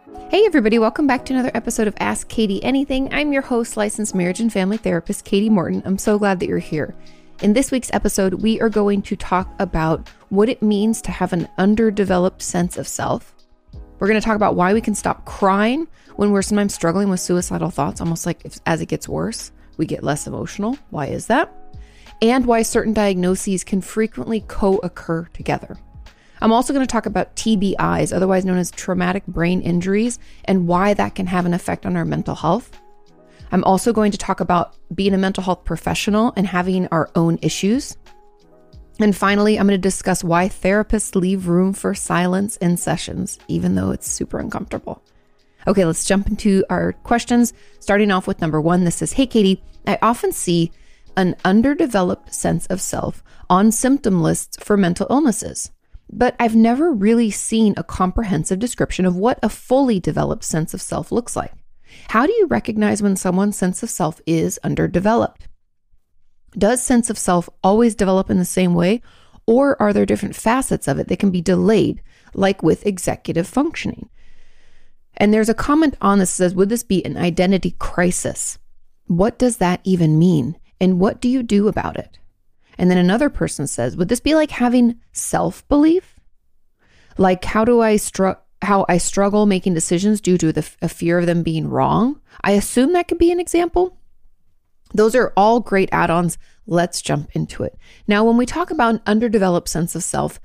Hey everybody, welcome back to another episode of Ask Katie Anything. I'm your host, licensed marriage and family therapist, Katie Morton. I'm so glad that you're here. In this week's episode, we are going to talk about what it means to have an underdeveloped sense of self. We're going to talk about why we can stop crying when we're sometimes struggling with suicidal thoughts, almost like as it gets worse, we get less emotional. Why is that? And why certain diagnoses can frequently co-occur together. I'm also going to talk about TBIs, otherwise known as traumatic brain injuries, and why that can have an effect on our mental health. I'm also going to talk about being a mental health professional and having our own issues. And finally, I'm going to discuss why therapists leave room for silence in sessions, even though it's super uncomfortable. Okay, let's jump into our questions. Starting off with number one, this says, "Hey Katie, I often see an underdeveloped sense of self on symptom lists for mental illnesses. But I've never really seen a comprehensive description of what a fully developed sense of self looks like. How do you recognize when someone's sense of self is underdeveloped? Does sense of self always develop in the same way, or are there different facets of it that can be delayed, like with executive functioning?" And there's a comment on this that says, "Would this be an identity crisis? What does that even mean? And what do you do about it?" And then another person says, "Would this be like having self-belief? Like how I struggle making decisions due to a fear of them being wrong? I assume that could be an example." Those are all great add-ons. Let's jump into it. Now, when we talk about an underdeveloped sense of self,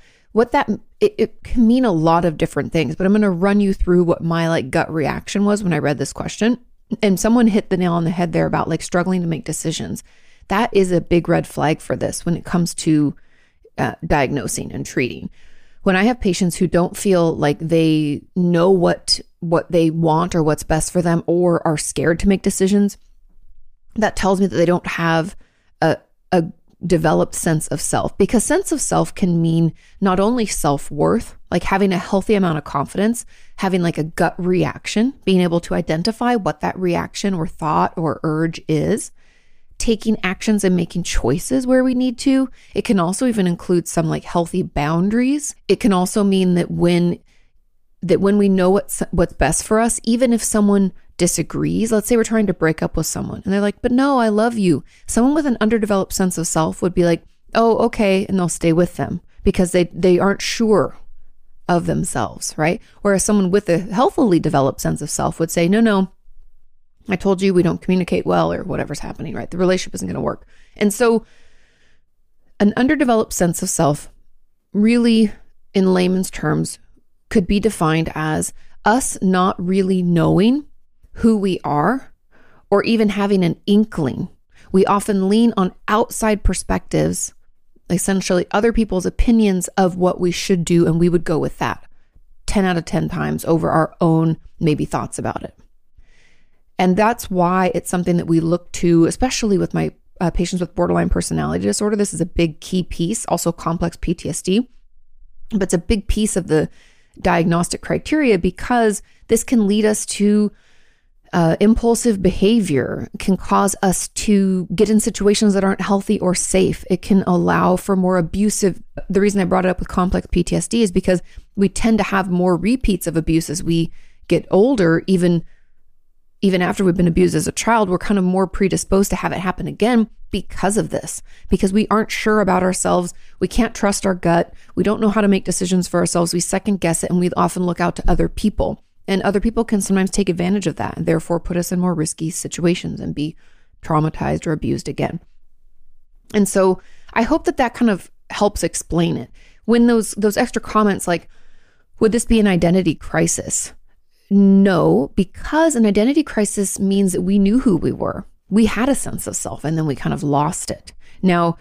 it can mean a lot of different things, but I'm going to run you through what my gut reaction was when I read this question. And someone hit the nail on the head there about struggling to make decisions. That is a big red flag for this when it comes to diagnosing and treating. When I have patients who don't feel like they know what they want or what's best for them, or are scared to make decisions, that tells me that they don't have a developed sense of self. Because sense of self can mean not only self-worth, like having a healthy amount of confidence, having a gut reaction, being able to identify what that reaction or thought or urge is, taking actions and making choices where we need to. It can also even include some healthy boundaries. It can also mean that when we know what's best for us, even if someone disagrees, let's say we're trying to break up with someone and they're like, "But no, I love you." Someone with an underdeveloped sense of self would be like, "Oh, okay," and they'll stay with them because they aren't sure of themselves, right? Whereas someone with a healthily developed sense of self would say, "No, I told you we don't communicate well," or whatever's happening, right? The relationship isn't going to work. And so an underdeveloped sense of self, really in layman's terms, could be defined as us not really knowing who we are or even having an inkling. We often lean on outside perspectives, essentially other people's opinions of what we should do, and we would go with that 10 out of 10 times over our own maybe thoughts about it. And that's why it's something that we look to, especially with my patients with borderline personality disorder. This is a big key piece, also complex PTSD, but it's a big piece of the diagnostic criteria because this can lead us to impulsive behavior, can cause us to get in situations that aren't healthy or safe. It can allow for more abusive. The reason I brought it up with complex PTSD is because we tend to have more repeats of abuse as we get older, even after we've been abused as a child. We're kind of more predisposed to have it happen again because of this, because we aren't sure about ourselves. We can't trust our gut. We don't know how to make decisions for ourselves. We second guess it, and we often look out to other people. And other people can sometimes take advantage of that and therefore put us in more risky situations and be traumatized or abused again. And so I hope that kind of helps explain it. When those extra comments like, "Would this be an identity crisis?" No, because an identity crisis means that we knew who we were. We had a sense of self and then we kind of lost it. Now,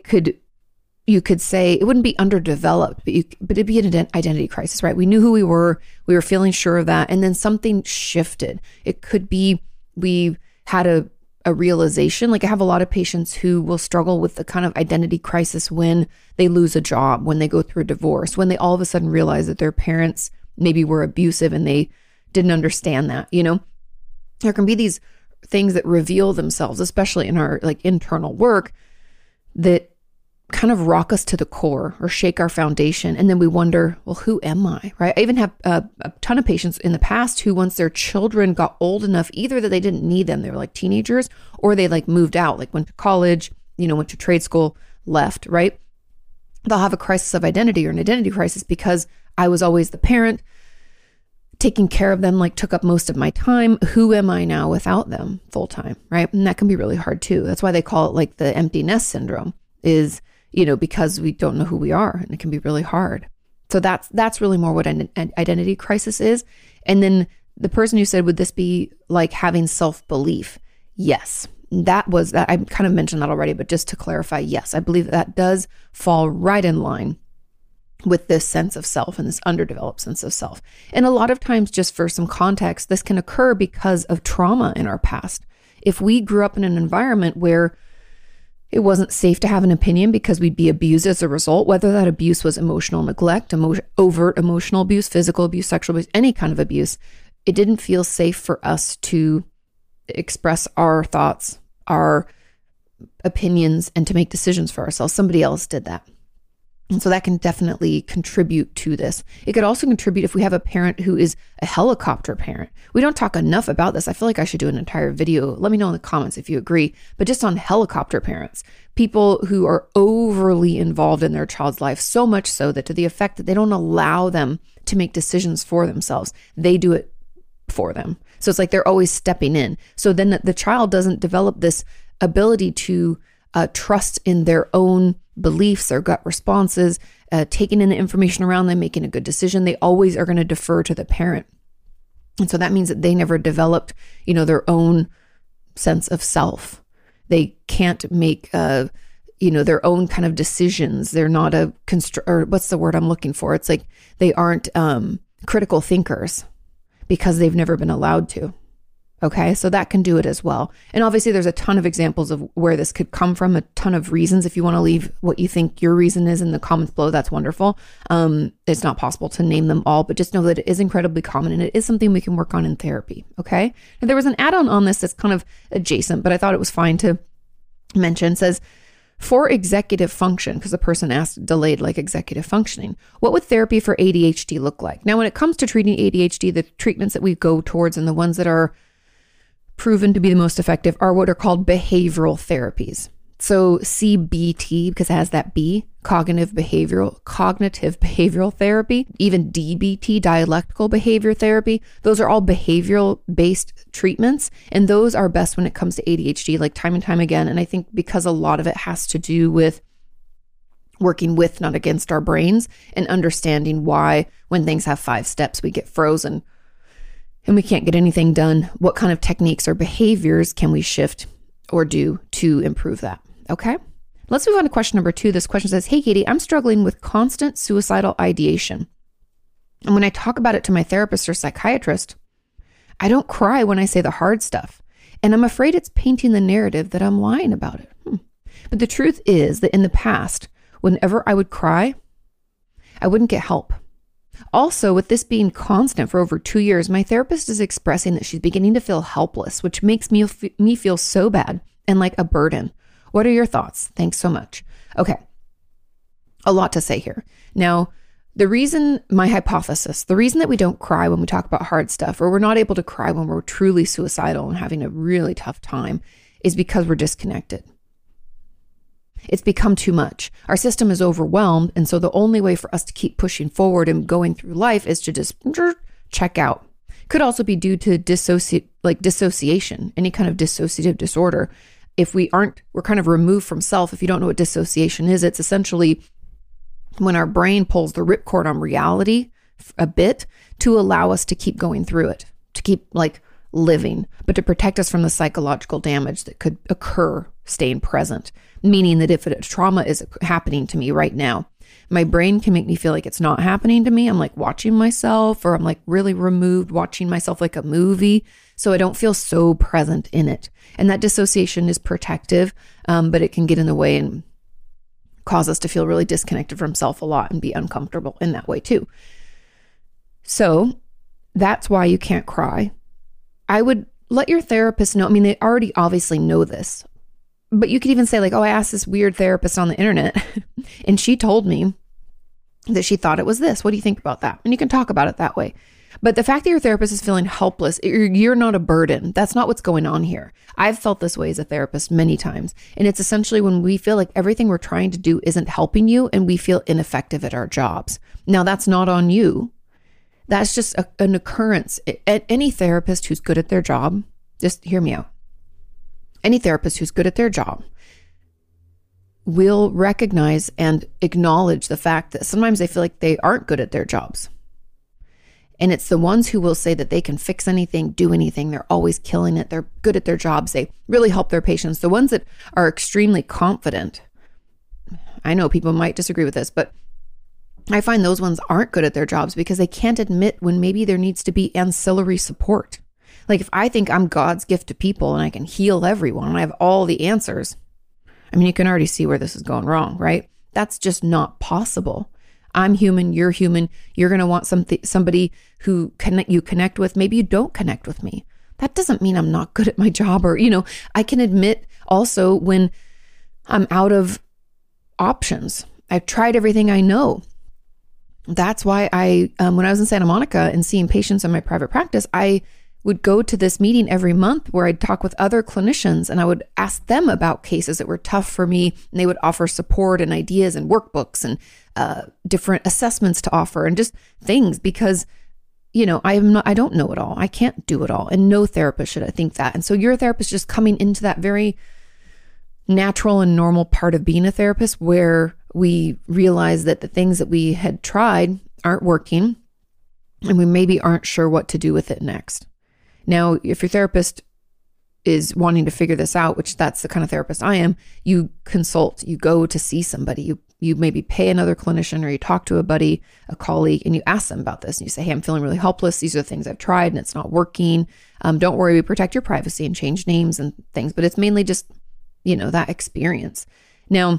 you could say it wouldn't be underdeveloped, but it'd be an identity crisis, right? We knew who we were feeling sure of that, and then something shifted. It could be we had a realization. I have a lot of patients who will struggle with the kind of identity crisis when they lose a job, when they go through a divorce, when they all of a sudden realize that their parents maybe were abusive and they didn't understand that, There can be these things that reveal themselves, especially in our internal work, that kind of rock us to the core or shake our foundation. And then we wonder, well, who am I, right? I even have a ton of patients in the past who, once their children got old enough, either that they didn't need them, they were like teenagers, or they like moved out, like went to college, went to trade school, left, right? They'll have a crisis of identity or an identity crisis because I was always the parent. Taking care of them like took up most of my time. Who am I now without them full time, right? And that can be really hard too. That's why they call it like the empty nest syndrome is, because we don't know who we are, and it can be really hard. So that's really more what an identity crisis is. And then the person who said, would this be like having self-belief? Yes, that was that. I kind of mentioned that already, but just to clarify, yes, I believe that does fall right in line with this sense of self and this underdeveloped sense of self. And a lot of times, just for some context, this can occur because of trauma in our past. If we grew up in an environment where it wasn't safe to have an opinion because we'd be abused as a result, whether that abuse was emotional neglect, overt emotional abuse, physical abuse, sexual abuse, any kind of abuse, it didn't feel safe for us to express our thoughts, our opinions, and to make decisions for ourselves. Somebody else did that. And so that can definitely contribute to this. It could also contribute if we have a parent who is a helicopter parent. We don't talk enough about this. I feel like I should do an entire video. Let me know in the comments if you agree, but just on helicopter parents, people who are overly involved in their child's life, so much so that to the effect that they don't allow them to make decisions for themselves. They do it for them. So it's like they're always stepping in. So then the child doesn't develop this ability to trust in their own beliefs, their gut responses, taking in the information around them, making a good decision. They always are going to defer to the parent. And so that means that they never developed, their own sense of self. They can't make, their own kind of decisions. They're not or what's the word I'm looking for? It's like they aren't critical thinkers because they've never been allowed to. Okay, so that can do it as well. And obviously there's a ton of examples of where this could come from, a ton of reasons. If you want to leave what you think your reason is in the comments below, that's wonderful. It's not possible to name them all, but just know that it is incredibly common and it is something we can work on in therapy. Okay, and there was an add-on on this that's kind of adjacent, but I thought it was fine to mention. It says, for executive function, because the person asked delayed like executive functioning, what would therapy for ADHD look like? Now, when it comes to treating ADHD, the treatments that we go towards and the ones that are proven to be the most effective are what are called behavioral therapies. So CBT, because it has that B, cognitive behavioral therapy, even DBT, dialectical behavior therapy, those are all behavioral based treatments. And those are best when it comes to ADHD, like time and time again. And I think because a lot of it has to do with working with, not against our brains, and understanding why when things have 5 steps, we get frozen and we can't get anything done. What kind of techniques or behaviors can we shift or do to improve that? Okay, let's move on to question number 2. This question says, hey, Katie, I'm struggling with constant suicidal ideation. And when I talk about it to my therapist or psychiatrist, I don't cry when I say the hard stuff. And I'm afraid it's painting the narrative that I'm lying about it. But the truth is that in the past, whenever I would cry, I wouldn't get help. Also, with this being constant for over 2 years, my therapist is expressing that she's beginning to feel helpless, which makes me feel so bad and like a burden. What are your thoughts? Thanks so much. Okay, a lot to say here. Now, the reason that we don't cry when we talk about hard stuff, or we're not able to cry when we're truly suicidal and having a really tough time, is because we're disconnected. It's become too much. Our system is overwhelmed. And so the only way for us to keep pushing forward and going through life is to just check out. Could also be due to dissociation, any kind of dissociative disorder. If we're kind of removed from self. If you don't know what dissociation is, it's essentially when our brain pulls the ripcord on reality a bit to allow us to keep going through it, to keep living, but to protect us from the psychological damage that could occur staying present. Meaning that if a trauma is happening to me right now, my brain can make me feel like it's not happening to me. I'm watching myself, or I'm really removed, watching myself like a movie. So I don't feel so present in it. And that dissociation is protective, but it can get in the way and cause us to feel really disconnected from self a lot and be uncomfortable in that way too. So that's why you can't cry. I would let your therapist know. I mean, they already obviously know this, But you could even say like, oh, I asked this weird therapist on the internet and she told me that she thought it was this. What do you think about that? And you can talk about it that way. But the fact that your therapist is feeling helpless, you're not a burden. That's not what's going on here. I've felt this way as a therapist many times. And it's essentially when we feel like everything we're trying to do isn't helping you and we feel ineffective at our jobs. Now, that's not on you. That's just an occurrence. Any therapist who's good at their job, just hear me out. Any therapist who's good at their job will recognize and acknowledge the fact that sometimes they feel like they aren't good at their jobs. And it's the ones who will say that they can fix anything, do anything. They're always killing it. They're good at their jobs. They really help their patients. The ones that are extremely confident. I know people might disagree with this, but I find those ones aren't good at their jobs because they can't admit when maybe there needs to be ancillary support. Like if I think I'm God's gift to people and I can heal everyone and I have all the answers, I mean, you can already see where this is going wrong, right? That's just not possible. I'm human, you're human. You're going to want somebody who you connect with. Maybe you don't connect with me. That doesn't mean I'm not good at my job or, I can admit also when I'm out of options. I've tried everything I know. That's why when I was in Santa Monica and seeing patients in my private practice, I would go to this meeting every month where I'd talk with other clinicians and I would ask them about cases that were tough for me. And they would offer support and ideas and workbooks and different assessments to offer and just things because, I don't know it all. I can't do it all. And no therapist should think that. And so your therapist just coming into that very natural and normal part of being a therapist where we realize that the things that we had tried aren't working and we maybe aren't sure what to do with it next. Now, if your therapist is wanting to figure this out, which that's the kind of therapist I am, you consult, you go to see somebody, you maybe pay another clinician or you talk to a buddy, a colleague, and you ask them about this. And you say, hey, I'm feeling really helpless. These are the things I've tried and it's not working. Don't worry, we protect your privacy and change names and things, but it's mainly just, that experience. Now,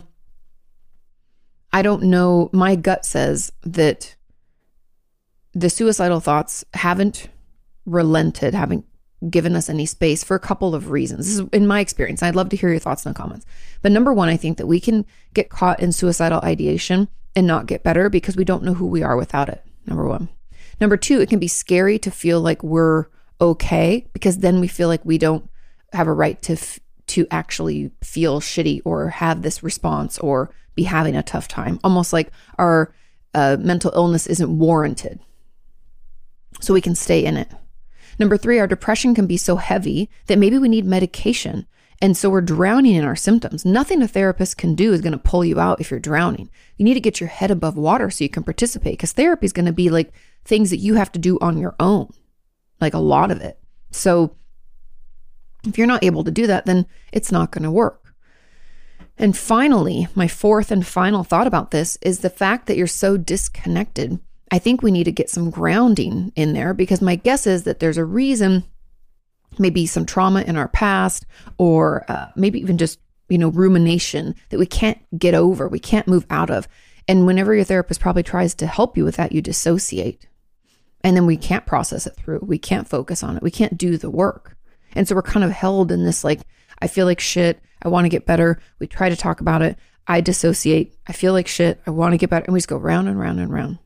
I don't know, my gut says that the suicidal thoughts haven't relented, haven't given us any space for a couple of reasons. This is in my experience. I'd love to hear your thoughts in the comments. But number one, I think that we can get caught in suicidal ideation and not get better because we don't know who we are without it. Number one. Number two, it can be scary to feel like we're okay because then we feel like we don't have a right to actually feel shitty or have this response or be having a tough time. Almost like our mental illness isn't warranted. So we can stay in it. Number three, our depression can be so heavy that maybe we need medication. And so we're drowning in our symptoms. Nothing a therapist can do is going to pull you out if you're drowning. You need to get your head above water so you can participate because therapy is going to be like things that you have to do on your own, like a lot of it. So if you're not able to do that, then it's not going to work. And finally, my fourth and final thought about this is the fact that you're so disconnected. I think we need to get some grounding in there because my guess is that there's a reason, maybe some trauma in our past or maybe even just, rumination that we can't get over, we can't move out of. And whenever your therapist probably tries to help you with that, you dissociate. And then we can't process it through. We can't focus on it. We can't do the work. And so we're kind of held in this I feel like shit. I want to get better. We try to talk about it. I dissociate. I feel like shit. I want to get better. And we just go round and round and round.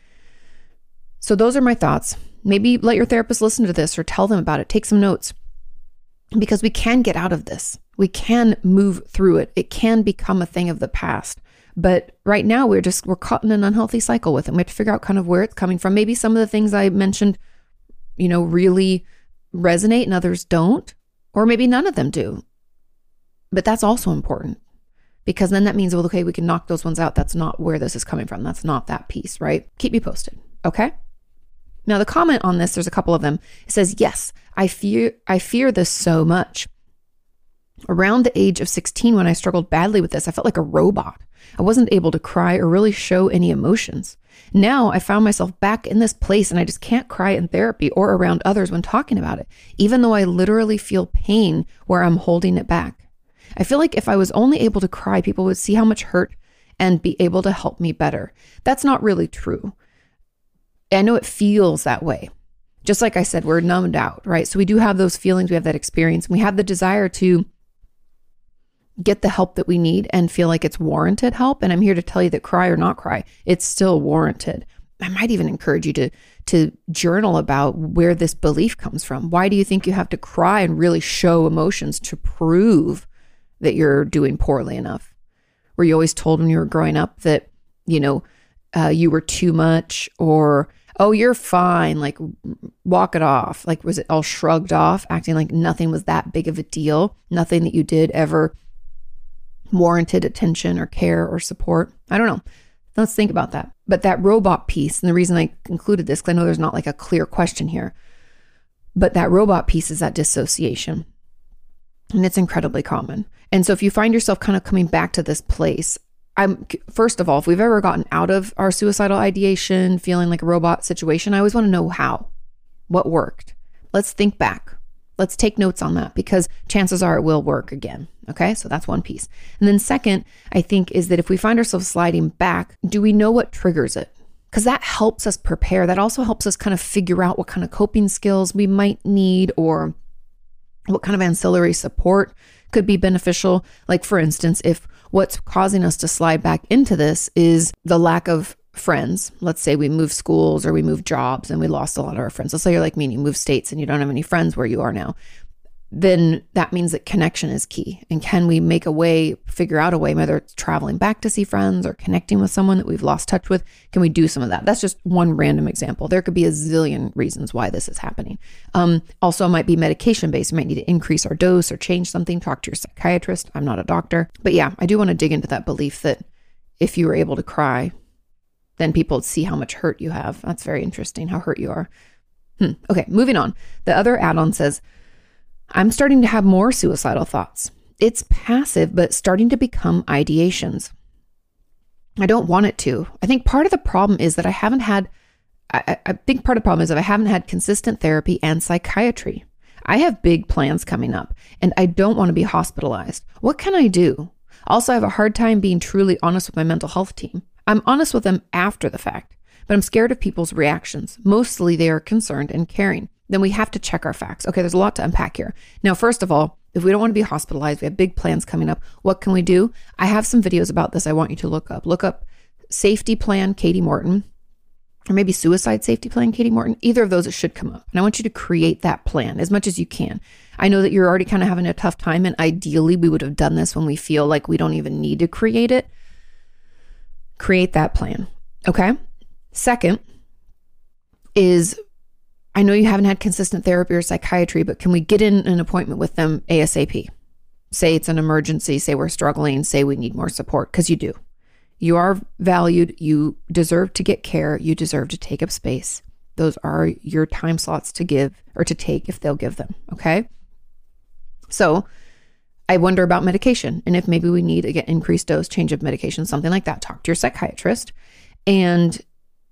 So those are my thoughts. Maybe let your therapist listen to this or tell them about it. Take some notes because we can get out of this. We can move through it. It can become a thing of the past. But right now we're caught in an unhealthy cycle with it. We have to figure out kind of where it's coming from. Maybe some of the things I mentioned, really resonate and others don't, or maybe none of them do. But that's also important because then that means, well, okay, we can knock those ones out. That's not where this is coming from. That's not that piece, right? Keep me posted. Okay. Now the comment on this, there's a couple of them. It says, yes, I fear this so much. Around the age of 16, when I struggled badly with this, I felt like a robot. I wasn't able to cry or really show any emotions. Now I found myself back in this place and I just can't cry in therapy or around others when talking about it, even though I literally feel pain where I'm holding it back. I feel like if I was only able to cry, people would see how much hurt and be able to help me better. That's not really true. I know it feels that way. Just like I said, we're numbed out, right? So we do have those feelings, we have that experience, and we have the desire to get the help that we need and feel like it's warranted help. And I'm here to tell you that cry or not cry, it's still warranted. I might even encourage you to journal about where this belief comes from. Why do you think you have to cry and really show emotions to prove that you're doing poorly enough? Were you always told when you were growing up that, you were too much, or, oh, you're fine, like walk it off? Like, was it all shrugged off, acting like nothing was that big of a deal? Nothing that you did ever warranted attention or care or support? I don't know. Let's think about that. But that robot piece, and the reason I included this, because I know there's not like a clear question here, but that robot piece is that dissociation. And it's incredibly common. And so if you find yourself kind of coming back to this place, first of all, if we've ever gotten out of our suicidal ideation, feeling like a robot situation, I always want to know how, what worked. Let's think back. Let's take notes on that, because chances are it will work again. Okay, so that's one piece. And then second, I think, is that if we find ourselves sliding back, do we know what triggers it? Because that helps us prepare. That also helps us kind of figure out what kind of coping skills we might need, or what kind of ancillary support could be beneficial. Like, for instance, if what's causing us to slide back into this is the lack of friends. Let's say we move schools or we move jobs and we lost a lot of our friends. Let's say you're like me and you move states and you don't have any friends where you are now. Then that means that connection is key. And can we make a way, figure out a way, whether it's traveling back to see friends or connecting with someone that we've lost touch with? Can we do some of that? That's just one random example. There could be a zillion reasons why this is happening. Also, it might be medication based. We might need to increase our dose or change something. Talk to your psychiatrist. I'm not a doctor. But yeah, I do want to dig into that belief that if you were able to cry, then people would see how much hurt you have. That's very interesting, how hurt you are. Okay, moving on. The other add-on says, I'm starting to have more suicidal thoughts. It's passive, but starting to become ideations. I don't want it to. I think part of the problem is that I haven't had consistent therapy and psychiatry. I have big plans coming up and I don't want to be hospitalized. What can I do? Also, I have a hard time being truly honest with my mental health team. I'm honest with them after the fact, but I'm scared of people's reactions. Mostly they are concerned and caring. Then we have to check our facts. Okay, there's a lot to unpack here. Now, first of all, if we don't want to be hospitalized, we have big plans coming up. What can we do? I have some videos about this I want you to look up. Look up Safety Plan Katie Morton, or maybe Suicide Safety Plan Katie Morton. Either of those, it should come up. And I want you to create that plan as much as you can. I know that you're already kind of having a tough time, and ideally we would have done this when we feel like we don't even need to create it. Create that plan. Okay? Second is, I know you haven't had consistent therapy or psychiatry, but can we get in an appointment with them ASAP? Say it's an emergency, say we're struggling, say we need more support, because you do. You are valued. You deserve to get care. You deserve to take up space. Those are your time slots to give or to take if they'll give them. Okay. So I wonder about medication, and if maybe we need to get increased dose, change of medication, something like that. Talk to your psychiatrist. And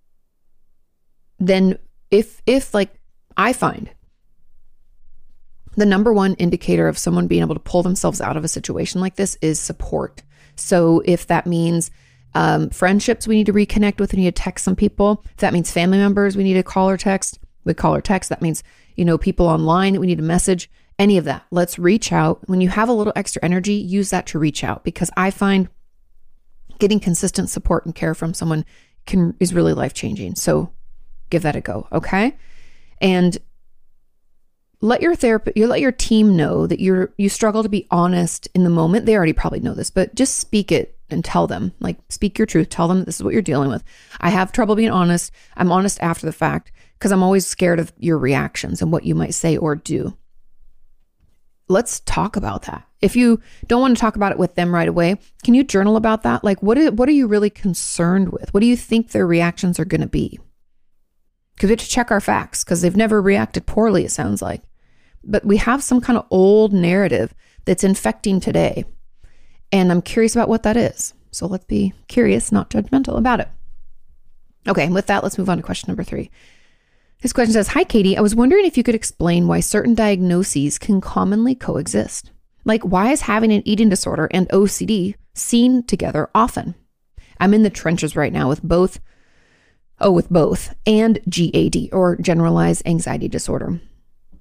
then if like I find the number one indicator of someone being able to pull themselves out of a situation like this is support. So if that means friendships we need to reconnect with, we need to text some people. If that means family members we need to call or text, we call or text. That means, people online that we need to message, any of that. Let's reach out. When you have a little extra energy, use that to reach out, because I find getting consistent support and care from someone is really life-changing. So give that a go. Okay. And let your team know that you struggle to be honest in the moment. They already probably know this, but just speak it and tell them, like, speak your truth. Tell them this is what you're dealing with. I have trouble being honest. I'm honest after the fact because I'm always scared of your reactions and what you might say or do. Let's talk about that. If you don't want to talk about it with them right away, can you journal about that? Like, what are you really concerned with? What do you think their reactions are going to be? Because we have to check our facts, because they've never reacted poorly, it sounds like. But we have some kind of old narrative that's infecting today. And I'm curious about what that is. So let's be curious, not judgmental about it. Okay, and with that, let's move on to question number 3. This question says, hi, Katie. I was wondering if you could explain why certain diagnoses can commonly coexist. Like, why is having an eating disorder and OCD seen together often? I'm in the trenches right now with both, and GAD, or generalized anxiety disorder.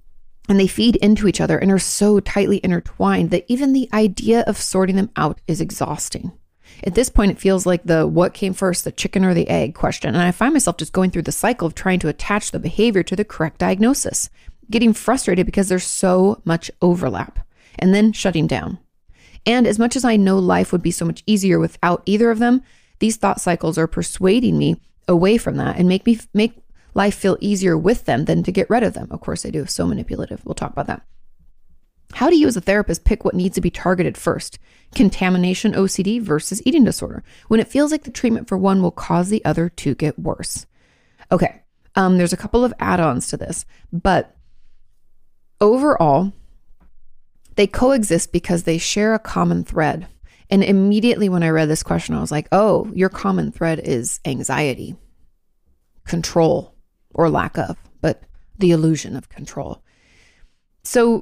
And they feed into each other and are so tightly intertwined that even the idea of sorting them out is exhausting. At this point, it feels like the what came first, the chicken or the egg question. And I find myself just going through the cycle of trying to attach the behavior to the correct diagnosis, getting frustrated because there's so much overlap, and then shutting down. And as much as I know life would be so much easier without either of them, these thought cycles are persuading me away from that and make life feel easier with them than to get rid of them. Of course they do. So manipulative. We'll talk about that. How do you as a therapist pick what needs to be targeted first? Contamination OCD versus eating disorder, when it feels like the treatment for one will cause the other to get worse. Okay. There's a couple of add-ons to this, but overall, they coexist because they share a common thread. And immediately when I read this question, I was like, oh, your common thread is anxiety, control, or lack of, but the illusion of control. So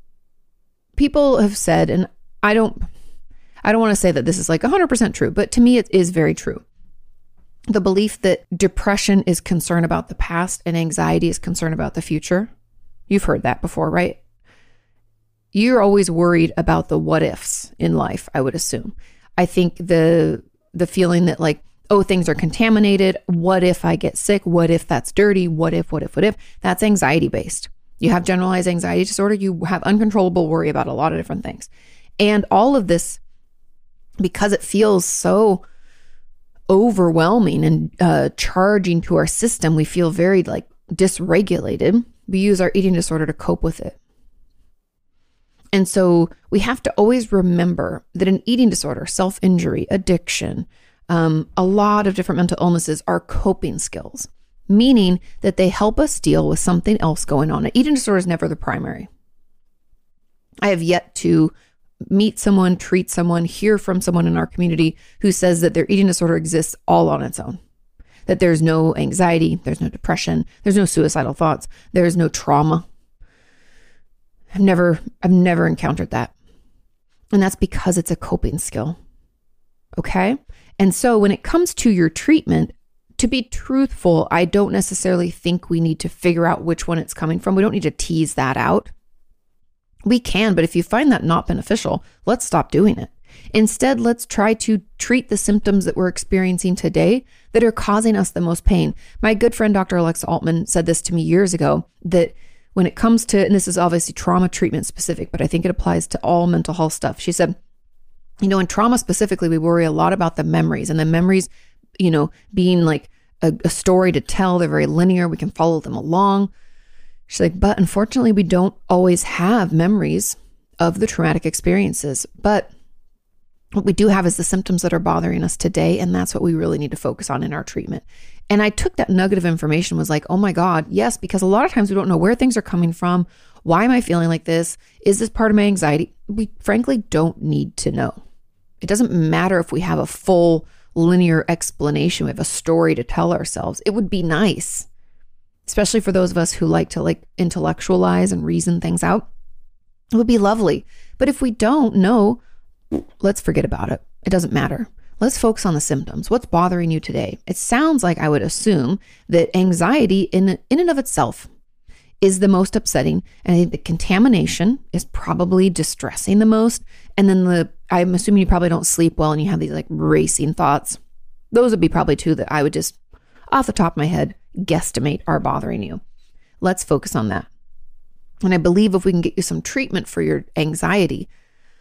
people have said, and I don't want to say that this is like 100% true, but to me, it is very true. The belief that depression is concern about the past and anxiety is concern about the future. You've heard that before, right? You're always worried about the what ifs in life, I would assume. I think the feeling that like, oh, things are contaminated. What if I get sick? What if that's dirty? What if? That's anxiety based. You have generalized anxiety disorder. You have uncontrollable worry about a lot of different things. And all of this, because it feels so overwhelming and charging to our system, we feel very like dysregulated. We use our eating disorder to cope with it. And so we have to always remember that an eating disorder, self-injury, addiction, a lot of different mental illnesses are coping skills, meaning that they help us deal with something else going on. An eating disorder is never the primary. I have yet to meet someone, treat someone, hear from someone in our community who says that their eating disorder exists all on its own, that there's no anxiety, there's no depression, there's no suicidal thoughts, there's no trauma. I've never encountered that. And that's because it's a coping skill. Okay? And so when it comes to your treatment, to be truthful, I don't necessarily think we need to figure out which one it's coming from. We don't need to tease that out. We can, but if you find that not beneficial, let's stop doing it. Instead, let's try to treat the symptoms that we're experiencing today that are causing us the most pain. My good friend, Dr. Alexa Altman, said this to me years ago, that when it comes to, and this is obviously trauma treatment specific, but I think it applies to all mental health stuff. She said, in trauma specifically, we worry a lot about the memories, and the memories, being like a story to tell. They're very linear. We can follow them along. She's like, but unfortunately, we don't always have memories of the traumatic experiences. But what we do have is the symptoms that are bothering us today. And that's what we really need to focus on in our treatment. And I took that nugget of information, was like, oh my God, yes, because a lot of times we don't know where things are coming from. Why am I feeling like this? Is this part of my anxiety? We frankly don't need to know. It doesn't matter if we have a full linear explanation. We have a story to tell ourselves. It would be nice, especially for those of us who like to intellectualize and reason things out. It would be lovely. But if we don't know, let's forget about it. It doesn't matter. Let's focus on the symptoms. What's bothering you today? It sounds like I would assume that anxiety in and of itself is the most upsetting. And I think the contamination is probably distressing the most. And then I'm assuming you probably don't sleep well and you have these like racing thoughts. Those would be probably two that I would just off the top of my head guesstimate are bothering you. Let's focus on that. And I believe if we can get you some treatment for your anxiety,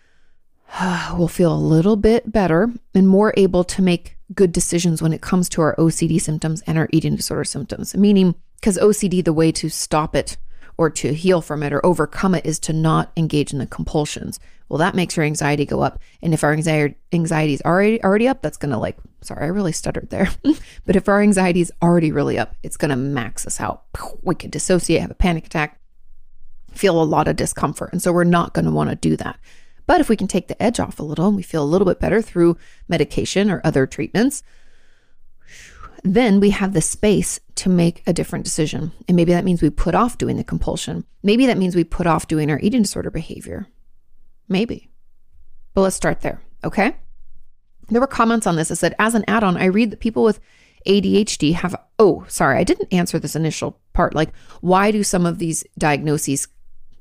we'll feel a little bit better and more able to make good decisions when it comes to our OCD symptoms and our eating disorder symptoms. Meaning, because OCD, the way to stop it or to heal from it or overcome it is to not engage in the compulsions. Well, that makes your anxiety go up. And if our anxiety is already up, that's going to sorry, I really stuttered there. But if our anxiety is already really up, it's going to max us out. We could dissociate, have a panic attack, feel a lot of discomfort. And so we're not going to want to do that. But if we can take the edge off a little and we feel a little bit better through medication or other treatments, then we have the space to make a different decision. And maybe that means we put off doing the compulsion. Maybe that means we put off doing our eating disorder behavior. Maybe. But let's start there, okay? There were comments on this that said, as an add-on, I read that people with ADHD have, I didn't answer this initial part. Like, why do some of these diagnoses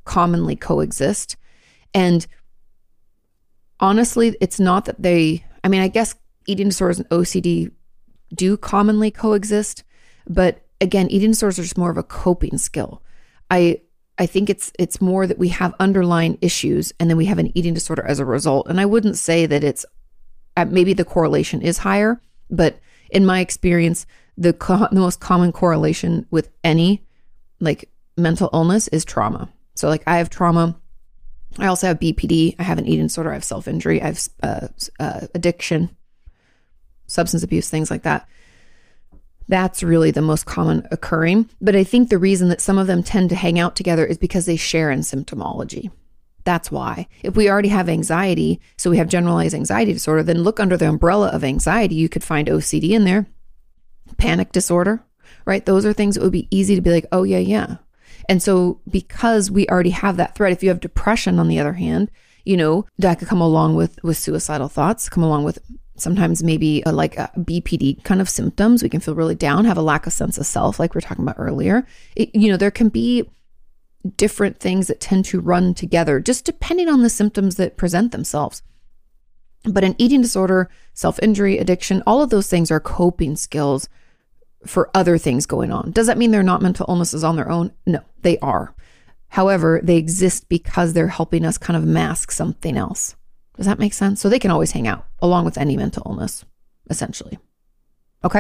commonly coexist. And honestly, it's not that I guess eating disorders and OCD do commonly coexist, but again, eating disorders are just more of a coping skill. I think it's more that we have underlying issues and then we have an eating disorder as a result. And I wouldn't say that it's, maybe the correlation is higher, but in my experience, the most common correlation with any like mental illness is trauma. So like I have trauma. I also have BPD. I have an eating disorder. I have self-injury. I have addiction, substance abuse, things like that. That's really the most common occurring. But I think the reason that some of them tend to hang out together is because they share in symptomology. That's why. If we already have anxiety, so we have generalized anxiety disorder, then look under the umbrella of anxiety. You could find OCD in there, panic disorder, right? Those are things that would be easy to be like, oh yeah. And so because we already have that thread, if you have depression, on the other hand, that could come along with suicidal thoughts, come along with sometimes maybe a BPD kind of symptoms. We can feel really down, have a lack of sense of self, like we were talking about earlier. There can be different things that tend to run together, just depending on the symptoms that present themselves. But an eating disorder, self-injury, addiction, all of those things are coping skills for other things going on. Does that mean they're not mental illnesses on their own? No, they are. However, they exist because they're helping us kind of mask something else. Does that make sense? So they can always hang out along with any mental illness, essentially. Okay.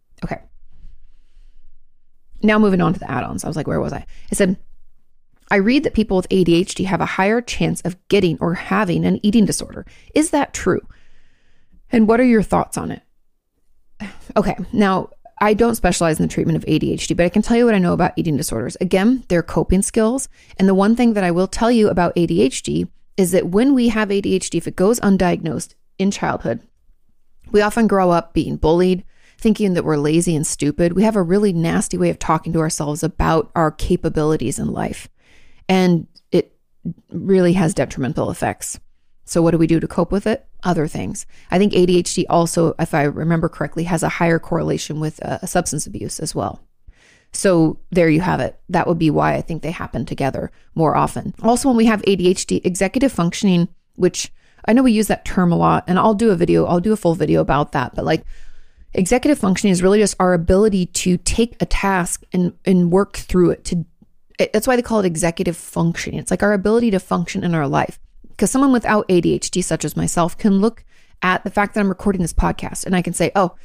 Now moving on to the add-ons. I was like, where was I? I said, I read that people with ADHD have a higher chance of getting or having an eating disorder. Is that true? And what are your thoughts on it? Okay. Now, I don't specialize in the treatment of ADHD, but I can tell you what I know about eating disorders. Again, they're coping skills. And the one thing that I will tell you about ADHD is that when we have ADHD, if it goes undiagnosed in childhood, we often grow up being bullied, thinking that we're lazy and stupid. We have a really nasty way of talking to ourselves about our capabilities in life. And it really has detrimental effects. So what do we do to cope with it? Other things. I think ADHD also, if I remember correctly, has a higher correlation with substance abuse as well. So there you have it. That would be why I think they happen together more often. Also, when we have ADHD, executive functioning, which I know we use that term a lot, and I'll do a full video about that. But like executive functioning is really just our ability to take a task and work through it. That's why they call it executive functioning. It's like our ability to function in our life. Because someone without ADHD, such as myself, can look at the fact that I'm recording this podcast and I can say, oh,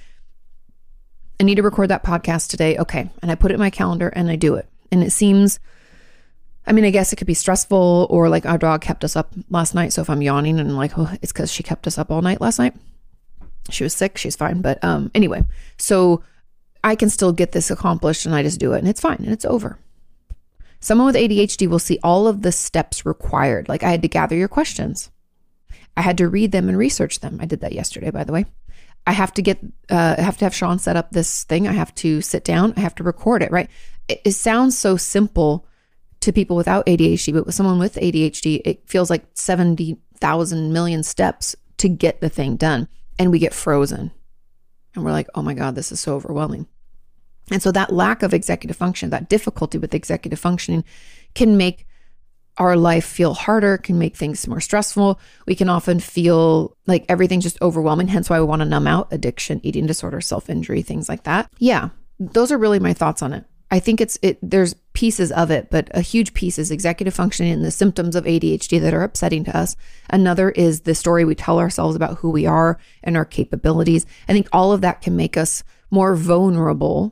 I need to record that podcast today. Okay. And I put it in my calendar and I do it. And it seems, I guess it could be stressful, or like our dog kept us up last night. So if I'm yawning and like, oh, it's because she kept us up all night last night. She was sick. She's fine. But anyway, so I can still get this accomplished and I just do it and it's fine and it's over. Someone with ADHD will see all of the steps required. Like I had to gather your questions. I had to read them and research them. I did that yesterday, by the way. I have to have Sean set up this thing. I have to sit down. I have to record it, right? It sounds so simple to people without ADHD, but with someone with ADHD, it feels like 70,000 million steps to get the thing done. And we get frozen. And we're like, oh my God, this is so overwhelming. And so that lack of executive function, that difficulty with executive functioning can make our life feel harder, can make things more stressful. We can often feel like everything's just overwhelming. Hence why we want to numb out: addiction, eating disorder, self-injury, things like that. Yeah, those are really my thoughts on it. I think there's pieces of it, but a huge piece is executive functioning and the symptoms of ADHD that are upsetting to us. Another is the story we tell ourselves about who we are and our capabilities. I think all of that can make us more vulnerable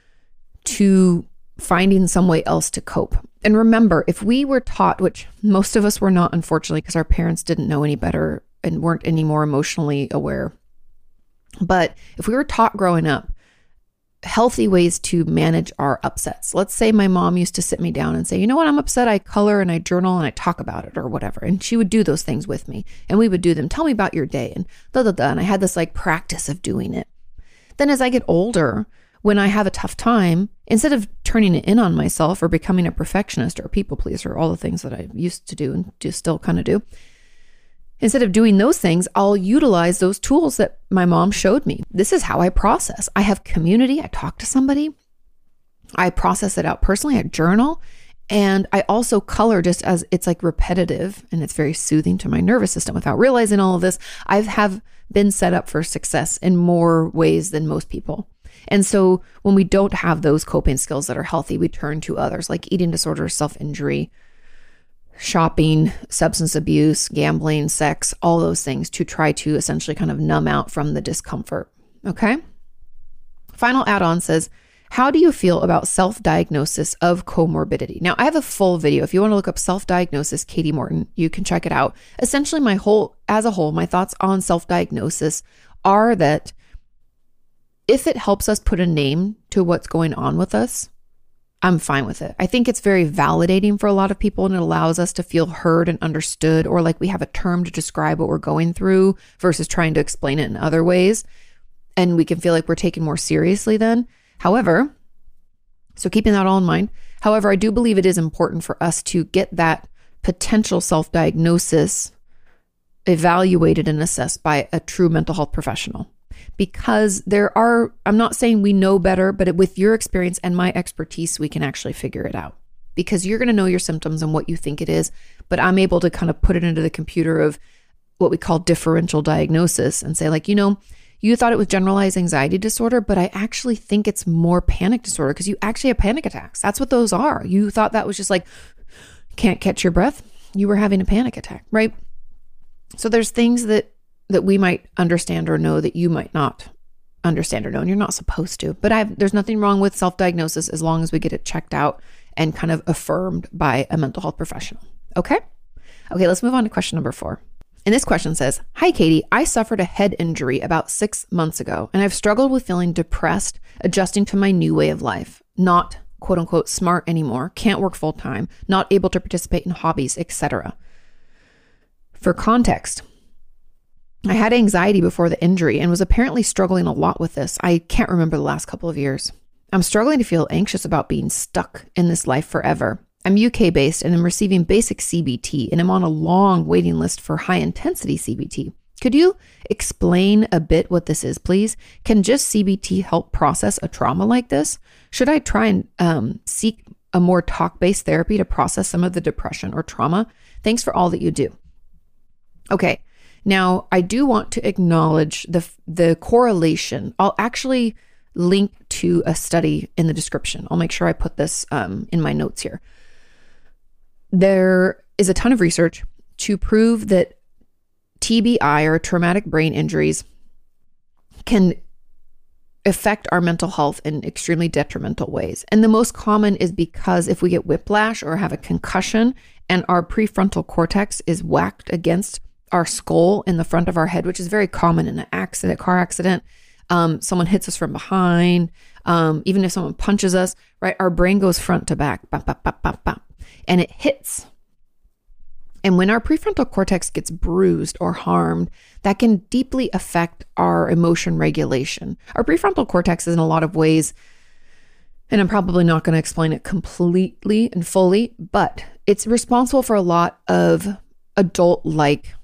to finding some way else to cope. And remember, if we were taught, which most of us were not, unfortunately, because our parents didn't know any better and weren't any more emotionally aware. But if we were taught growing up healthy ways to manage our upsets, let's say my mom used to sit me down and say, you know what, I'm upset. I color and I journal and I talk about it or whatever. And she would do those things with me and we would do them. Tell me about your day and And I had this like practice of doing it. Then as I get older, when I have a tough time, instead of turning it in on myself or becoming a perfectionist or a people pleaser, all the things that I used to do and just still kind of do, instead of doing those things, I'll utilize those tools that my mom showed me. This is how I process. I have community. I talk to somebody. I process it out personally. I journal. And I also color just as it's like repetitive and it's very soothing to my nervous system without realizing all of this. I have been set up for success in more ways than most people. And so when we don't have those coping skills that are healthy, we turn to others like eating disorders, self-injury, shopping, substance abuse, gambling, sex, all those things to try to essentially kind of numb out from the discomfort. Okay. Final add-on says, how do you feel about self-diagnosis of comorbidity? Now, I have a full video. If you want to look up self-diagnosis, Katie Morton, you can check it out. Essentially, my thoughts on self-diagnosis are that if it helps us put a name to what's going on with us, I'm fine with it. I think it's very validating for a lot of people, and it allows us to feel heard and understood, or like we have a term to describe what we're going through versus trying to explain it in other ways. And we can feel like we're taken more seriously then. However, so keeping that all in mind, however, I do believe it is important for us to get that potential self-diagnosis evaluated and assessed by a true mental health professional. Because I'm not saying we know better, but with your experience and my expertise, we can actually figure it out. Because you're going to know your symptoms and what you think it is, but I'm able to kind of put it into the computer of what we call differential diagnosis and say like, you thought it was generalized anxiety disorder, but I actually think it's more panic disorder because you actually have panic attacks. That's what those are. You thought that was just like, can't catch your breath. You were having a panic attack, right? So there's things that we might understand or know that you might not understand or know, and you're not supposed to. But there's nothing wrong with self-diagnosis as long as we get it checked out and kind of affirmed by a mental health professional. Okay, let's move on to question number 4. And this question says, hi, Katie, I suffered a head injury about 6 months ago, and I've struggled with feeling depressed, adjusting to my new way of life, not quote unquote smart anymore, can't work full time, not able to participate in hobbies, etc. For context, I had anxiety before the injury and was apparently struggling a lot with this. I can't remember the last couple of years. I'm struggling to feel anxious about being stuck in this life forever. I'm UK based and I'm receiving basic CBT, and I'm on a long waiting list for high intensity CBT. Could you explain a bit what this is, please? Can just CBT help process a trauma like this? Should I try and seek a more talk-based therapy to process some of the depression or trauma? Thanks for all that you do. Okay, now I do want to acknowledge the correlation. I'll actually link to a study in the description. I'll make sure I put this in my notes here. There is a ton of research to prove that TBI, or traumatic brain injuries, can affect our mental health in extremely detrimental ways. And the most common is because if we get whiplash or have a concussion and our prefrontal cortex is whacked against our skull in the front of our head, which is very common in an car accident, someone hits us from behind, even if someone punches us, right? Our brain goes front to back, bop, bop, bop, bop, bop, and it hits. And when our prefrontal cortex gets bruised or harmed, that can deeply affect our emotion regulation. Our prefrontal cortex is in a lot of ways, and I'm probably not going to explain it completely and fully, but it's responsible for a lot of adult-like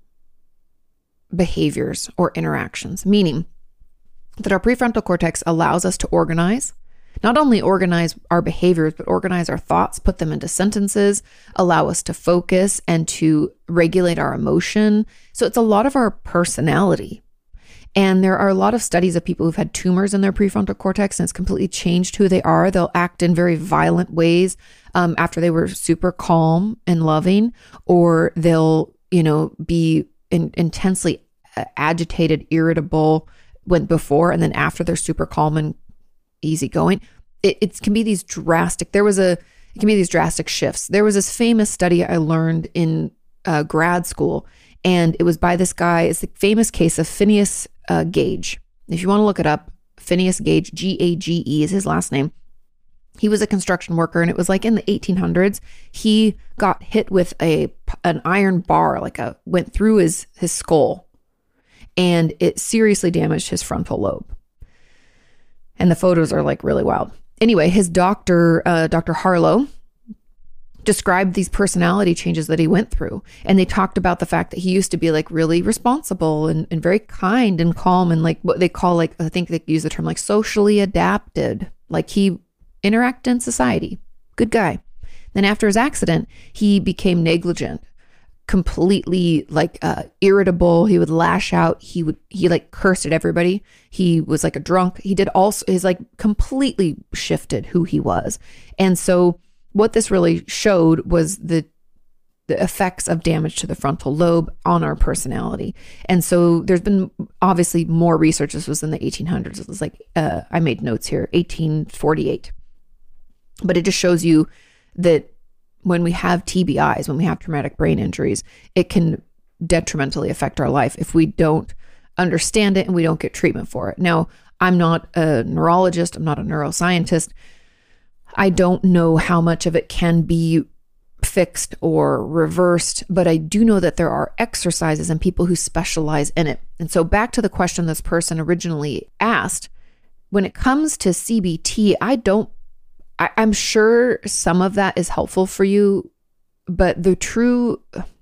behaviors or interactions, meaning that our prefrontal cortex allows us to organize, not only organize our behaviors, but organize our thoughts, put them into sentences, allow us to focus and to regulate our emotion. So it's a lot of our personality. And there are a lot of studies of people who've had tumors in their prefrontal cortex and it's completely changed who they are. They'll act in very violent ways after they were super calm and loving, or they'll, be intensely agitated, irritable before, and then after they're super calm and easygoing. It can be these drastic shifts. There was this famous study I learned in grad school, and it was by this guy. It's the famous case of Phineas Gage. If you want to look it up, Phineas Gage, Gage is his last name. He was a construction worker, and it was like in the 1800s. He got hit with an iron bar, went through his skull, and it seriously damaged his frontal lobe. And the photos are really wild. Anyway, his doctor, Dr. Harlow, described these personality changes that he went through. And they talked about the fact that he used to be really responsible and very kind and calm and what they call I think they use the term socially adapted. He interacted in society. Good guy. Then after his accident, he became negligent, completely like irritable. He would lash out. He like cursed at everybody. He was like a drunk. He did also, he's like completely shifted who he was. And so what this really showed was the effects of damage to the frontal lobe on our personality. And so there's been obviously more research. This was in the 1800s. It was like, I made notes here, 1848. But it just shows you that when we have TBIs, when we have traumatic brain injuries, it can detrimentally affect our life if we don't understand it and we don't get treatment for it. Now, I'm not a neurologist. I'm not a neuroscientist. I don't know how much of it can be fixed or reversed, but I do know that there are exercises and people who specialize in it. And so back to the question this person originally asked, when it comes to CBT, I'm sure some of that is helpful for you, but the true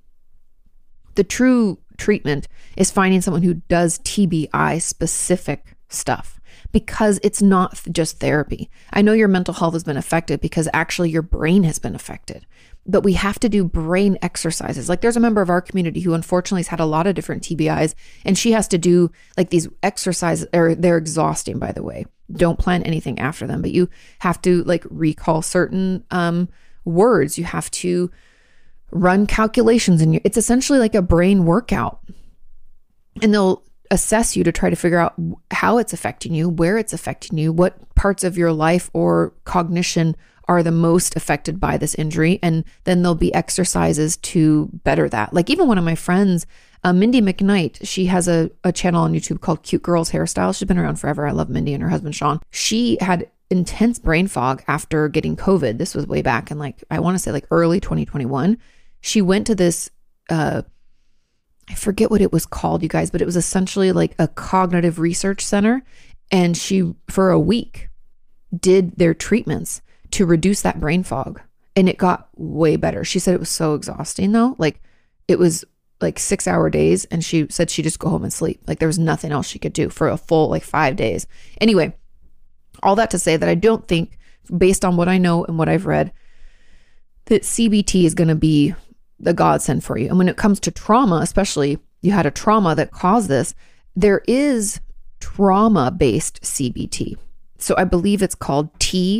treatment is finding someone who does TBI specific stuff, because it's not just therapy. I know your mental health has been affected because actually your brain has been affected, but we have to do brain exercises. Like there's a member of our community who unfortunately has had a lot of different TBIs, and she has to do like these exercises, or they're exhausting, by the way. Don't plan anything after them, but you have to like recall certain words. You have to run calculations, and it's essentially like a brain workout. And they'll assess you to try to figure out how it's affecting you, where it's affecting you, what parts of your life or cognition are the most affected by this injury. And then there'll be exercises to better that. Like even one of my friends, Mindy McKnight, she has a channel on YouTube called Cute Girls Hairstyle. She's been around forever. I love Mindy and her husband, Sean. She had intense brain fog after getting COVID. This was way back in like, I want to say like early 2021. She went to this, I forget what it was called, you guys, but it was essentially like a cognitive research center. And she, for a week, did their treatments to reduce that brain fog. And it got way better. She said it was so exhausting though. Like it was like 6-hour days. And she said she just go home and sleep. Like there was nothing else she could do for a full like 5 days. Anyway, all that to say that I don't think, based on what I know and what I've read, that CBT is going to be the godsend for you. And when it comes to trauma, especially you had a trauma that caused this, there is trauma-based CBT. So I believe it's called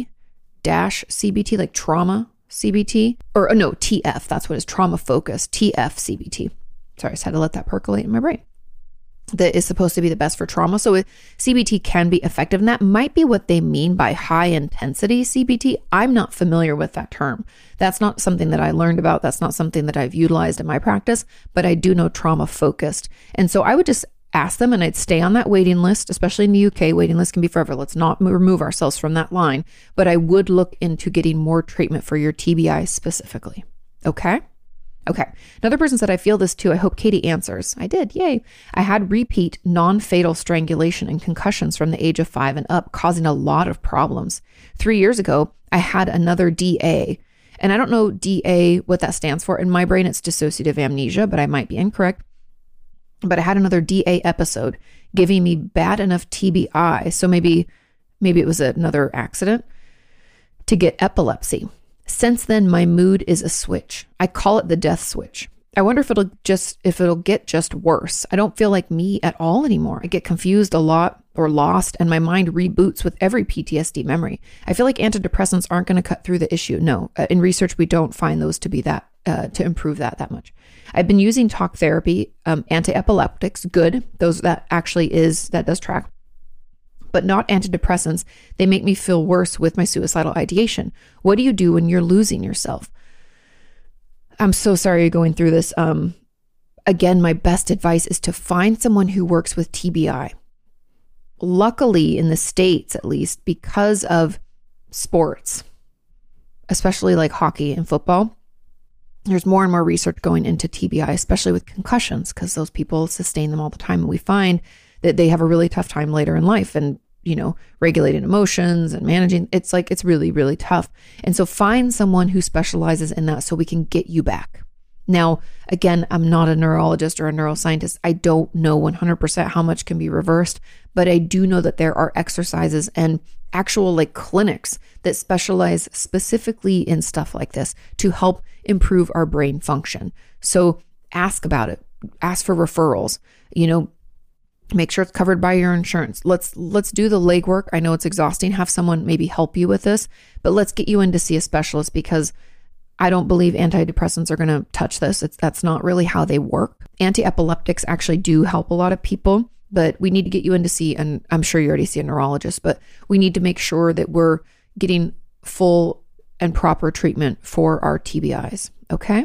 T-CBT, like trauma CBT, or no, TF, that's what it is, trauma focused, TF CBT. Sorry, I just had to let that percolate in my brain. That is supposed to be the best for trauma. So CBT can be effective, and that might be what they mean by high intensity CBT. I'm not familiar with that term. That's not something that I learned about. That's not something that I've utilized in my practice, but I do know trauma focused. And so I would just ask them, and I'd stay on that waiting list, especially in the UK. Waiting list can be forever. Let's not remove ourselves from that line, but I would look into getting more treatment for your TBI specifically. Okay. Another person said, I feel this too. I hope Katie answers. I did. Yay. I had repeat non-fatal strangulation and concussions from the age of 5 and up, causing a lot of problems. 3 years ago, I had another DA, and I don't know DA, what that stands for. In my brain, it's dissociative amnesia, but I might be incorrect. But I had another DA episode giving me bad enough TBI. So maybe it was another accident to get epilepsy. Since then, my mood is a switch. I call it the death switch. I wonder if it'll get just worse. I don't feel like me at all anymore. I get confused a lot or lost, and my mind reboots with every PTSD memory. I feel like antidepressants aren't going to cut through the issue. No, in research, we don't find those to be that, to improve that much. I've been using talk therapy, anti-epileptics, good. That does track. But not antidepressants. They make me feel worse with my suicidal ideation. What do you do when you're losing yourself? I'm so sorry you're going through this. Again, my best advice is to find someone who works with TBI. Luckily, in the States, at least, because of sports, especially like hockey and football, there's more and more research going into TBI, especially with concussions, because those people sustain them all the time. And we find that they have a really tough time later in life, and, regulating emotions and managing. It's really, really tough. And so find someone who specializes in that so we can get you back. Now, again, I'm not a neurologist or a neuroscientist. I don't know 100% how much can be reversed, but I do know that there are exercises and actual like clinics that specialize specifically in stuff like this to help improve our brain function. So ask about it, ask for referrals, make sure it's covered by your insurance. Let's do the legwork. I know it's exhausting. Have someone maybe help you with this, but let's get you in to see a specialist, because I don't believe antidepressants are going to touch this. That's not really how they work. Anti-epileptics actually do help a lot of people, but we need to get you in to see, and I'm sure you already see a neurologist, but we need to make sure that we're getting full and proper treatment for our TBIs. Okay,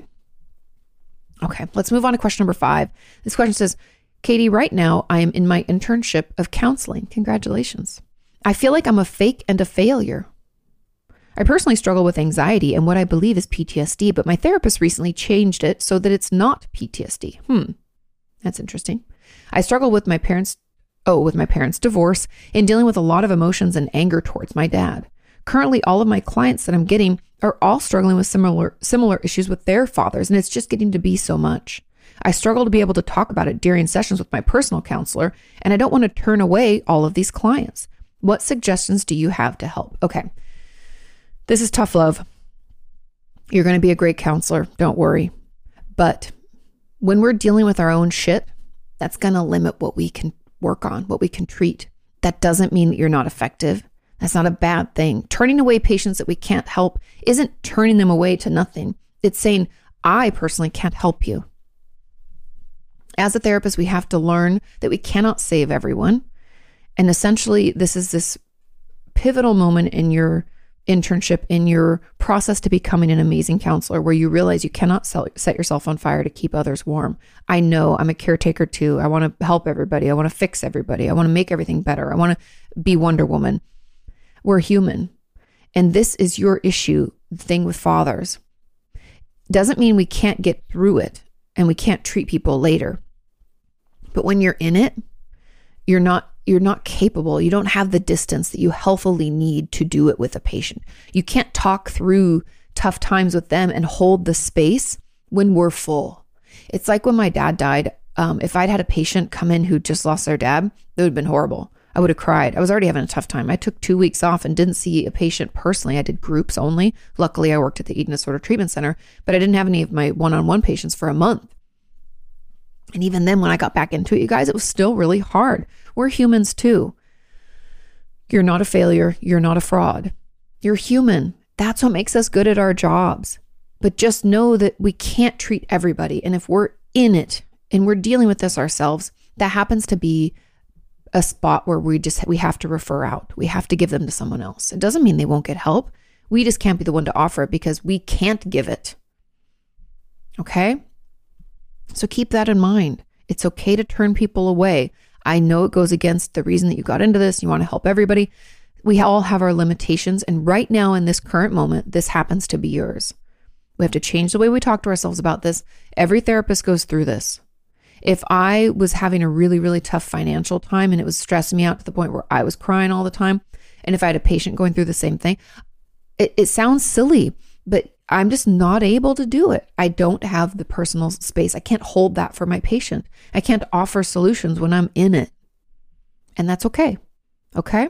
let's move on to question number 5. This question says, Katie, right now I am in my internship of counseling. Congratulations. I feel like I'm a fake and a failure. I personally struggle with anxiety and what I believe is PTSD, but my therapist recently changed it so that it's not PTSD. That's interesting. I struggle with my parents' divorce and dealing with a lot of emotions and anger towards my dad. Currently, all of my clients that I'm getting are all struggling with similar issues with their fathers, and it's just getting to be so much. I struggle to be able to talk about it during sessions with my personal counselor, and I don't want to turn away all of these clients. What suggestions do you have to help? Okay. This is tough love. You're going to be a great counselor. Don't worry. But when we're dealing with our own shit, that's going to limit what we can work on, what we can treat. That doesn't mean that you're not effective. That's not a bad thing. Turning away patients that we can't help isn't turning them away to nothing. It's saying, I personally can't help you. As a therapist, we have to learn that we cannot save everyone. And essentially, this is this pivotal moment in your internship, in your process to becoming an amazing counselor, where you realize you cannot set yourself on fire to keep others warm. I know I'm a caretaker too. I want to help everybody. I want to fix everybody. I want to make everything better. I want to be Wonder Woman. We're human. And this is your issue, the thing with fathers. Doesn't mean we can't get through it and we can't treat people later. But when you're in it, you're not capable. You don't have the distance that you healthily need to do it with a patient. You can't talk through tough times with them and hold the space when we're full. It's like when my dad died. If I'd had a patient come in who just lost their dad, it would have been horrible. I would have cried. I was already having a tough time. I took 2 weeks off and didn't see a patient personally. I did groups only. Luckily, I worked at the Eating Disorder Treatment Center, but I didn't have any of my one-on-one patients for a month. And even then, when I got back into it, you guys, it was still really hard. We're humans too. You're not a failure. You're not a fraud. You're human. That's what makes us good at our jobs. But just know that we can't treat everybody. And if we're in it and we're dealing with this ourselves, that happens to be a spot where we have to refer out. We have to give them to someone else. It doesn't mean they won't get help. We just can't be the one to offer it because we can't give it. Okay? So keep that in mind. It's okay to turn people away. I know it goes against the reason that you got into this. You want to help everybody. We all have our limitations. And right now in this current moment, this happens to be yours. We have to change the way we talk to ourselves about this. Every therapist goes through this. If I was having a really, really tough financial time and it was stressing me out to the point where I was crying all the time, and if I had a patient going through the same thing, it sounds silly, but I'm just not able to do it. I don't have the personal space. I can't hold that for my patient. I can't offer solutions when I'm in it. And that's okay. Okay?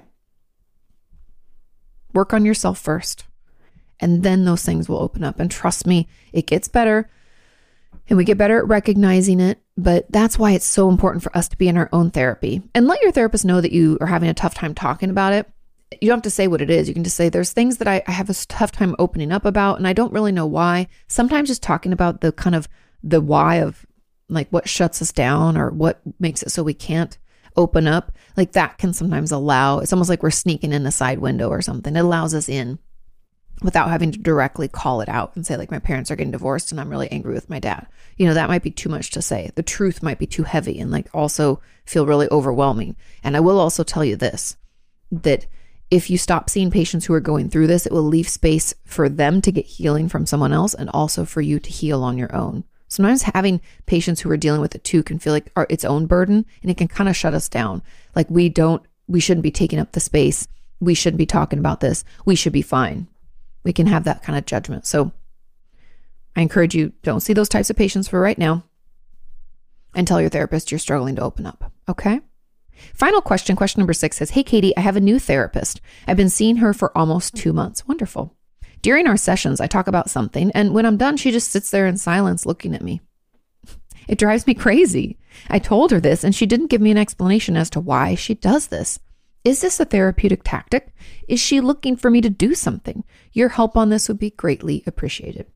Work on yourself first. And then those things will open up. And trust me, it gets better. And we get better at recognizing it. But that's why it's so important for us to be in our own therapy. And let your therapist know that you are having a tough time talking about it. You don't have to say what it is. You can just say, there's things that I have a tough time opening up about, and I don't really know why. Sometimes just talking about the kind of the why of like what shuts us down or what makes it so we can't open up, like that can sometimes allow, it's almost like we're sneaking in a side window or something. It allows us in without having to directly call it out and say, like, my parents are getting divorced and I'm really angry with my dad. You know, that might be too much to say. The truth might be too heavy and like also feel really overwhelming. And I will also tell you this, that if you stop seeing patients who are going through this, it will leave space for them to get healing from someone else and also for you to heal on your own. Sometimes having patients who are dealing with it too can feel like its own burden, and it can kind of shut us down. Like we shouldn't be taking up the space. We shouldn't be talking about this. We should be fine. We can have that kind of judgment. So I encourage you, don't see those types of patients for right now, and tell your therapist you're struggling to open up. Okay? Final question. Question number 6 says, hey, Katie, I have a new therapist. I've been seeing her for almost 2 months. Wonderful. During our sessions, I talk about something, and when I'm done, she just sits there in silence looking at me. It drives me crazy. I told her this, and she didn't give me an explanation as to why she does this. Is this a therapeutic tactic? Is she looking for me to do something? Your help on this would be greatly appreciated.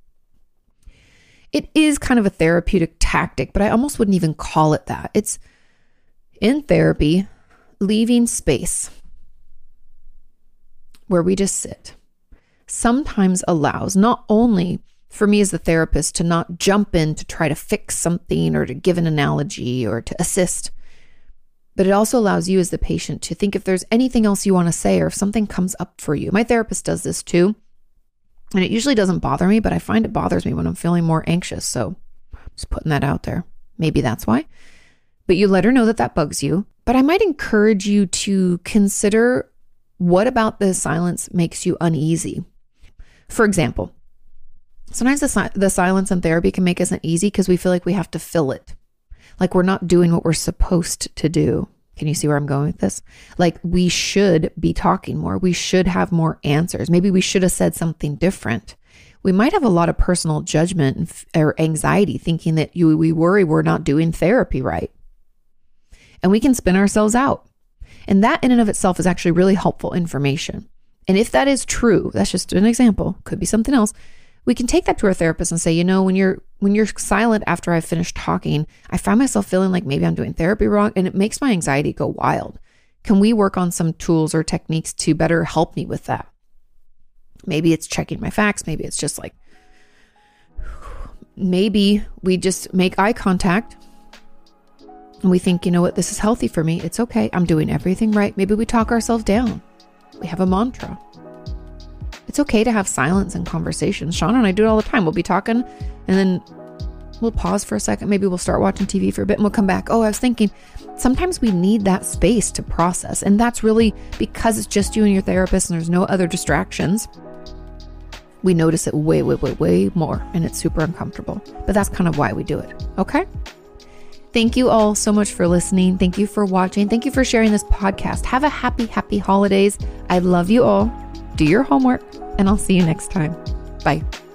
It is kind of a therapeutic tactic, but I almost wouldn't even call it that. It's in therapy, leaving space where we just sit sometimes allows not only for me as the therapist to not jump in to try to fix something or to give an analogy or to assist, but it also allows you as the patient to think if there's anything else you want to say or if something comes up for you. My therapist does this too, and it usually doesn't bother me, but I find it bothers me when I'm feeling more anxious. So just putting that out there. Maybe that's why. But you let her know that that bugs you. But I might encourage you to consider what about the silence makes you uneasy. For example, sometimes the silence in therapy can make us uneasy because we feel like we have to fill it. Like we're not doing what we're supposed to do. Can you see where I'm going with this? Like we should be talking more. We should have more answers. Maybe we should have said something different. We might have a lot of personal judgment or anxiety thinking that we worry we're not doing therapy right. And we can spin ourselves out. And that in and of itself is actually really helpful information. And if that is true, that's just an example, could be something else. We can take that to our therapist and say, you know, when you're silent after I've finished talking, I find myself feeling like maybe I'm doing therapy wrong and it makes my anxiety go wild. Can we work on some tools or techniques to better help me with that? Maybe it's checking my facts. Maybe it's just like, maybe we just make eye contact and we think, you know what, this is healthy for me. It's okay. I'm doing everything right. Maybe we talk ourselves down. We have a mantra. It's okay to have silence in conversations. Shauna and I do it all the time. We'll be talking and then we'll pause for a second. Maybe we'll start watching TV for a bit and we'll come back. Oh, I was thinking, sometimes we need that space to process. And that's really because it's just you and your therapist and there's no other distractions. We notice it way more and it's super uncomfortable. But that's kind of why we do it. Okay? Thank you all so much for listening. Thank you for watching. Thank you for sharing this podcast. Have a happy holidays. I love you all. Do your homework and I'll see you next time. Bye.